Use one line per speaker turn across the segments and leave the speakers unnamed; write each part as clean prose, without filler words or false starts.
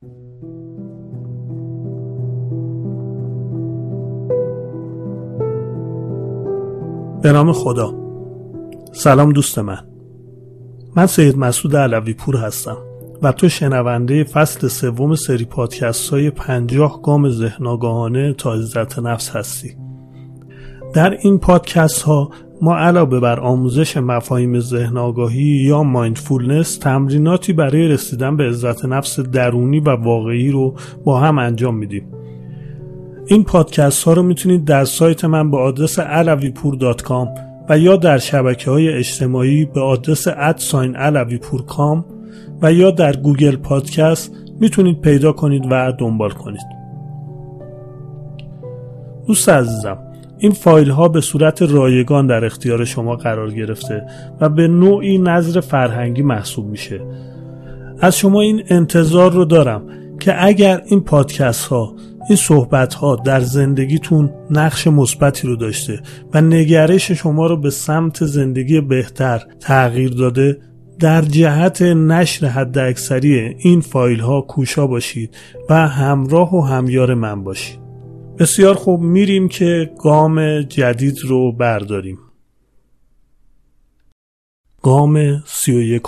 به نام خدا. سلام دوست من سید مسعود علوی پور هستم و تو شنونده فصل سوم سری پادکست های 50 گام ذهن آگاهانه تا عزت نفس هستی. در این پادکست ها ما علاوه بر آموزش مفاهیم ذهن آگاهی یا مایندفولنس، تمریناتی برای رسیدن به عزت نفس درونی و واقعی رو با هم انجام میدیم. این پادکست ها رو میتونید در سایت من به آدرس alawipur.com و یا در شبکه‌های اجتماعی به آدرس @alawipur.com و یا در گوگل پادکست میتونید پیدا کنید و دنبال کنید. دوست عزیزم، این فایل ها به صورت رایگان در اختیار شما قرار گرفته و به نوعی نظر فرهنگی محسوب میشه. از شما این انتظار رو دارم که اگر این پادکست ها، این صحبت ها در زندگیتون نقش مثبتی رو داشته و نگرش شما رو به سمت زندگی بهتر تغییر داده، در جهت نشر حداکثری این فایل ها کوشا باشید و همراه و همیار من باشید. بسیار خوب، میریم که گام جدید رو برداریم. گام 31.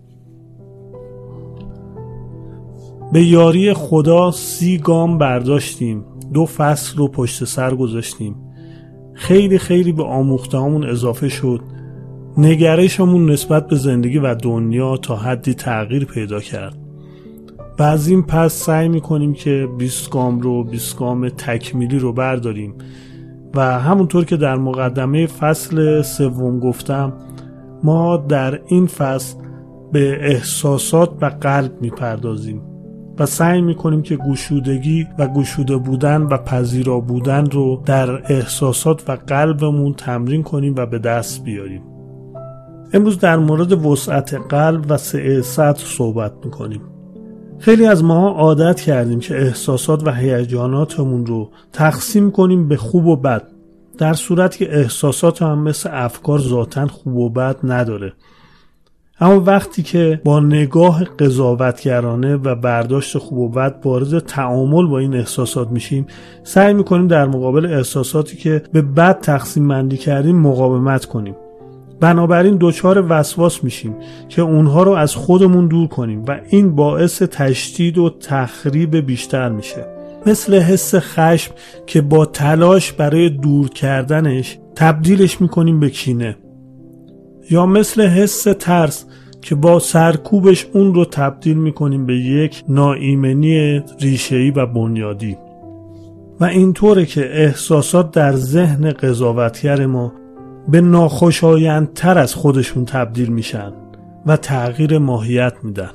به یاری خدا 30 گام برداشتیم، 2 فصل رو پشت سر گذاشتیم. خیلی به آموخته‌هامون اضافه شد. نگرشمون نسبت به زندگی و دنیا تا حدی تغییر پیدا کرد. و از این پس سعی میکنیم که 20 گام تکمیلی رو برداریم و همونطور که در مقدمه فصل 3 گفتم، ما در این فصل به احساسات و قلب میپردازیم و سعی میکنیم که گشودگی و گشوده بودن و پذیرا بودن رو در احساسات و قلبمون تمرین کنیم و به دست بیاریم. امروز در مورد وسعت قلب و سعه صدر صحبت میکنیم. خیلی از ما عادت کردیم که احساسات و هیجاناتمون رو تقسیم کنیم به خوب و بد، در صورتی که احساسات هم مثل افکار ذاتاً خوب و بد نداره. اما وقتی که با نگاه قضاوتگرانه و برداشت خوب و بد وارد تعامل با این احساسات میشیم، سعی میکنیم در مقابل احساساتی که به بد تقسیم بندی کردیم مقاومت کنیم. بنابراین دچار وسواس میشیم که اونها رو از خودمون دور کنیم و این باعث تشدید و تخریب بیشتر میشه. مثل حس خشم که با تلاش برای دور کردنش تبدیلش میکنیم به کینه، یا مثل حس ترس که با سرکوبش اون رو تبدیل میکنیم به یک ناایمنی ریشه‌ای و بنیادی. و اینطوره که احساسات در ذهن قضاوتگر ما به ناخوشایندتر از خودشون تبدیل میشن و تغییر ماهیت میدن.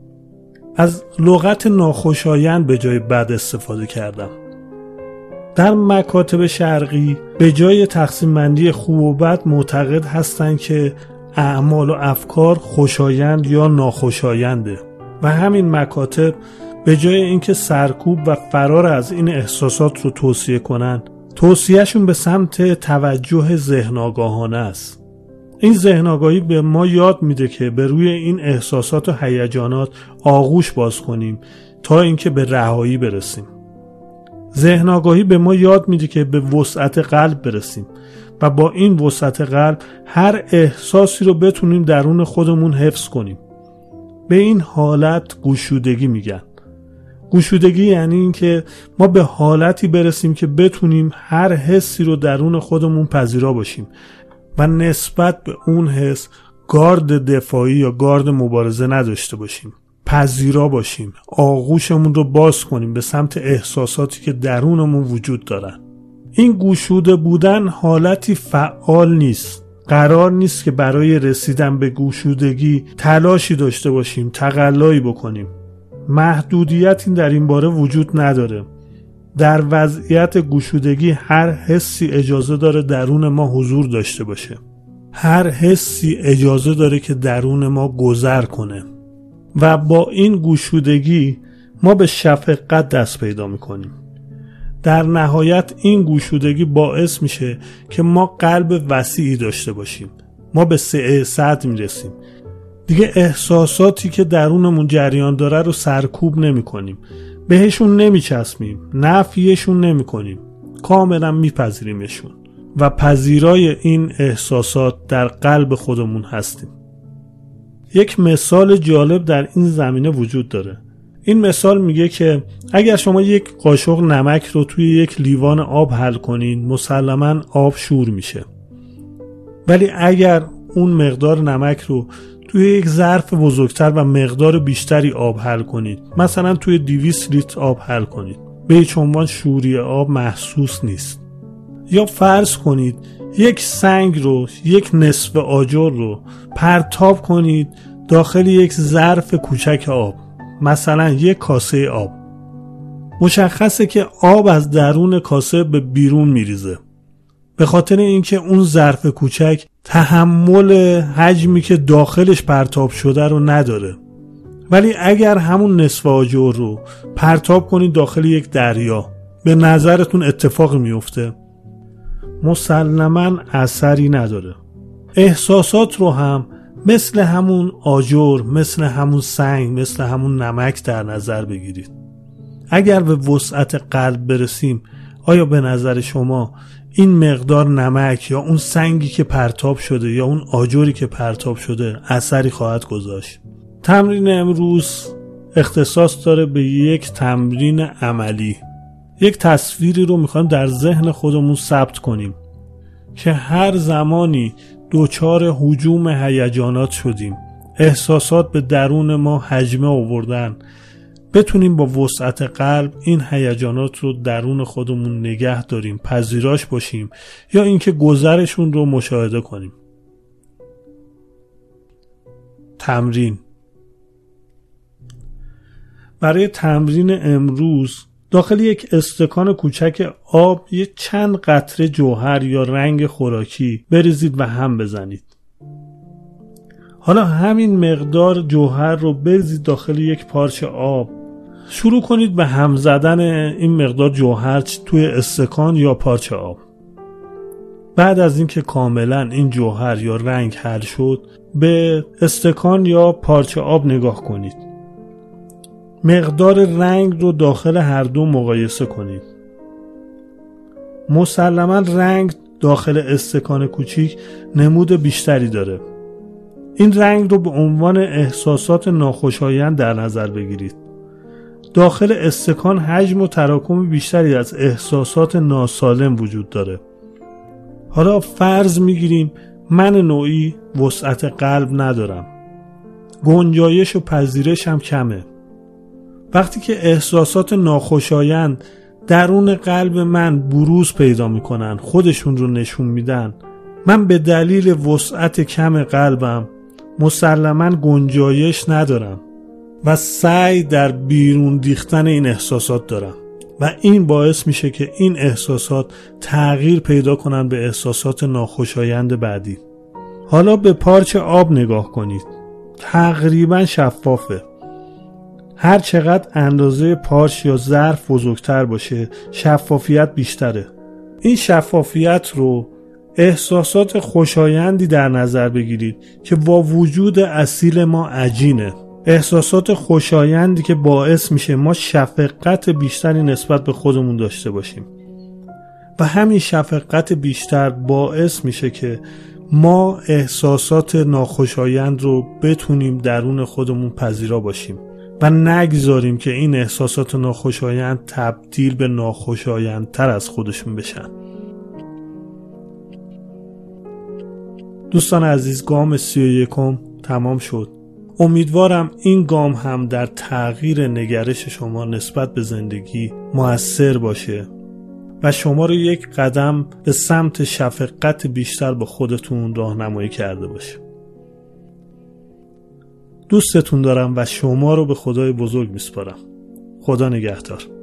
از لغت ناخوشایند به جای بد استفاده کردم. در مکاتب شرقی به جای تقسیم بندی خوب و بد معتقد هستن که اعمال و افکار خوشایند یا ناخوشاینده و همین مکاتب به جای اینکه سرکوب و فرار از این احساسات رو توصیه کنن، توصیهشون به سمت توجه ذهن آگاهانه است. این ذهن آگاهی به ما یاد میده که به روی این احساسات و هیجانات آغوش باز کنیم تا اینکه به رهایی برسیم. ذهن آگاهی به ما یاد میده که به وسعت قلب برسیم و با این وسعت قلب هر احساسی رو بتونیم درون خودمون حفظ کنیم. به این حالت گشودگی میگن. گشودگی یعنی این که ما به حالتی برسیم که بتونیم هر حسی رو درون خودمون پذیرا باشیم و نسبت به اون حس گارد دفاعی یا گارد مبارزه نداشته باشیم. پذیرا باشیم، آغوشمون رو باز کنیم به سمت احساساتی که درونمون وجود دارن. این گشوده بودن حالتی فعال نیست. قرار نیست که برای رسیدن به گشودگی تلاشی داشته باشیم، تقلایی بکنیم. محدودیتی در این باره وجود نداره. در وضعیت گشودگی هر حسی اجازه داره درون ما حضور داشته باشه. هر حسی اجازه داره که درون ما گذر کنه و با این گشودگی ما به شفقت دست پیدا میکنیم. در نهایت این گشودگی باعث میشه که ما قلب وسیعی داشته باشیم. ما به سعه صدر میرسیم. دیگه احساساتی که درونمون جریان داره رو سرکوب نمی کنیم، بهشون نمی چسبیم، نفیشون نمی کنیم، کاملا می پذیریمشون و پذیرای این احساسات در قلب خودمون هستیم. یک مثال جالب در این زمینه وجود داره. این مثال میگه که اگر شما یک قاشق نمک رو توی یک لیوان آب حل کنین، مسلماً آب شور میشه. ولی اگر اون مقدار نمک رو توی یک ظرف بزرگتر و مقدار بیشتری آب حل کنید، مثلا توی 200 لیتر آب حل کنید، به هیچ عنوان شوری آب محسوس نیست. یا فرض کنید یک سنگ رو، یک نصف آجر رو پرتاب کنید داخل یک ظرف کوچک آب، مثلا یک کاسه آب. مشخصه که آب از درون کاسه به بیرون میریزه، به خاطر اینکه اون ظرف کوچک تحمل حجمی که داخلش پرتاب شده رو نداره. ولی اگر همون نصف آجر رو پرتاب کنید داخل یک دریا، به نظرتون اتفاقی میفته؟ مسلماً اثری نداره. احساسات رو هم مثل همون آجر، مثل همون سنگ، مثل همون نمک در نظر بگیرید. اگر به وسعت قلب برسیم، آیا به نظر شما این مقدار نمک یا اون سنگی که پرتاب شده یا اون آجری که پرتاب شده اثری خواهد گذاشت؟ تمرین امروز اختصاص داره به یک تمرین عملی. یک تصویری رو میخوایم در ذهن خودمون ثبت کنیم که هر زمانی دوچار هجوم هیجانات شدیم، احساسات به درون ما هجمه آوردن، بتونیم با وسعت قلب این هیجانات رو درون خودمون نگه داریم، پذیراش باشیم یا اینکه گذرشون رو مشاهده کنیم. تمرین. برای تمرین امروز داخل یک استکان کوچک آب یه چند قطره جوهر یا رنگ خوراکی بریزید و هم بزنید. حالا همین مقدار جوهر رو بریزید داخل یک پارچه آب. شروع کنید به هم زدن این مقدار جوهر توی استکان یا پارچه آب. بعد از اینکه کاملا این جوهر یا رنگ حل شد، به استکان یا پارچه آب نگاه کنید. مقدار رنگ رو داخل هر دو مقایسه کنید. مسلماً رنگ داخل استکان کوچیک نمود بیشتری داره. این رنگ رو به عنوان احساسات ناخوشایند در نظر بگیرید. داخل استکان حجم و تراکم بیشتری از احساسات ناسالم وجود داره. حالا فرض میگیریم من نوعی وسعت قلب ندارم. گنجایش و پذیرش هم کمه. وقتی که احساسات ناخوشایند درون قلب من بروز پیدا میکنن، خودشون رو نشون میدن، من به دلیل وسعت کم قلبم مسلماً گنجایش ندارم و سعی در بیرون ریختن این احساسات دارم و این باعث میشه که این احساسات تغییر پیدا کنن به احساسات ناخوشایند بعدی. حالا به پارچه آب نگاه کنید. تقریباً شفافه. هر چقدر اندازه پارچ یا ظرف بزرگتر باشه، شفافیت بیشتره. این شفافیت رو احساسات خوشایندی در نظر بگیرید که با وجود اصیل ما عجینه. احساسات خوشایندی که باعث میشه ما شفقت بیشتری نسبت به خودمون داشته باشیم و همین شفقت بیشتر باعث میشه که ما احساسات ناخوشایند رو بتونیم درون خودمون پذیرا باشیم و نگذاریم که این احساسات ناخوشایند تبدیل به ناخوشایندتر از خودشون بشن. دوستان عزیز، گام 31 تمام شد. امیدوارم این گام هم در تغییر نگرش شما نسبت به زندگی مؤثر باشه و شما رو یک قدم به سمت شفقت بیشتر با خودتون راهنمایی کرده باشه. دوستتون دارم و شما رو به خدای بزرگ میسپارم. خدا نگهدار.